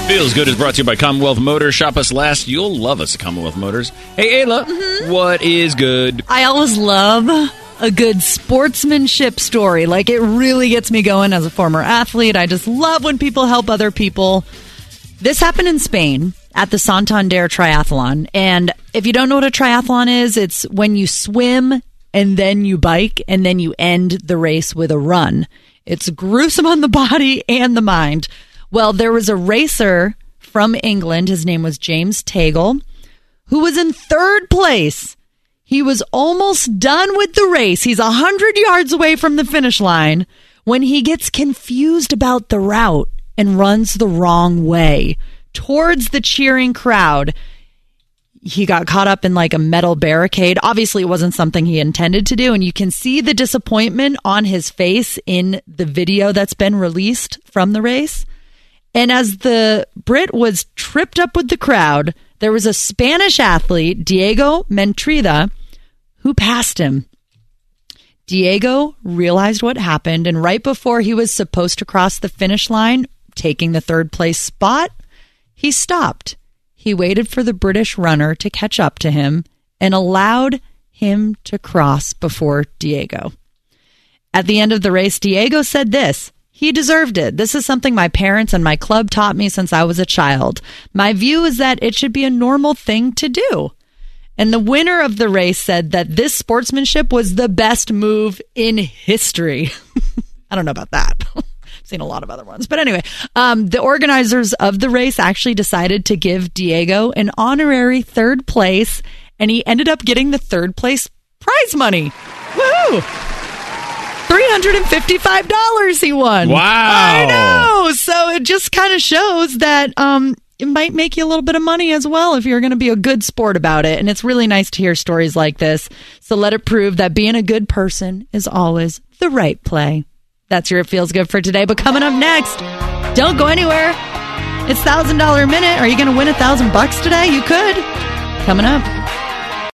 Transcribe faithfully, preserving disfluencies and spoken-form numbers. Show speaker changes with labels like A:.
A: Feels Good is brought to you by Commonwealth Motors. Shop us last. You'll love us at Commonwealth Motors. Hey, Ayla, mm-hmm. What is good?
B: I always love a good sportsmanship story. Like, it really gets me going as a former athlete. I just love when people help other people. This happened in Spain at the Santander Triathlon. And if you don't know what a triathlon is, it's when you swim and then you bike and then you end the race with a run. It's gruesome on the body and the mind. Well, there was a racer from England. His name was James Tagle, who was in third place. He was almost done with the race. He's one hundred yards away from the finish line when he gets confused about the route and runs the wrong way towards the cheering crowd. He got caught up in like a metal barricade. Obviously, it wasn't something he intended to do. And you can see the disappointment on his face in the video that's been released from the race. And as the Brit was tripped up with the crowd, there was a Spanish athlete, Diego Mentrida, who passed him. Diego realized what happened, and right before he was supposed to cross the finish line, taking the third place spot, he stopped. He waited for the British runner to catch up to him and allowed him to cross before Diego. At the end of the race, Diego said this: "He deserved it. This is something my parents and my club taught me since I was a child. My view is that it should be a normal thing to do." And the winner of the race said that this sportsmanship was the best move in history. I don't know about that. I've seen a lot of other ones. But anyway, um, the organizers of the race actually decided to give Diego an honorary third place, and he ended up getting the third place prize money. Woohoo! three hundred fifty-five dollars he won.
A: Wow.
B: I know. So it just kind of shows that um, it might make you a little bit of money as well if you're going to be a good sport about it. And it's really nice to hear stories like this. So let it prove that being a good person is always the right play. That's your It Feels Good for today. But coming up next, don't go anywhere. It's one thousand dollars a minute. Are you going to win a thousand bucks today? You could. Coming up.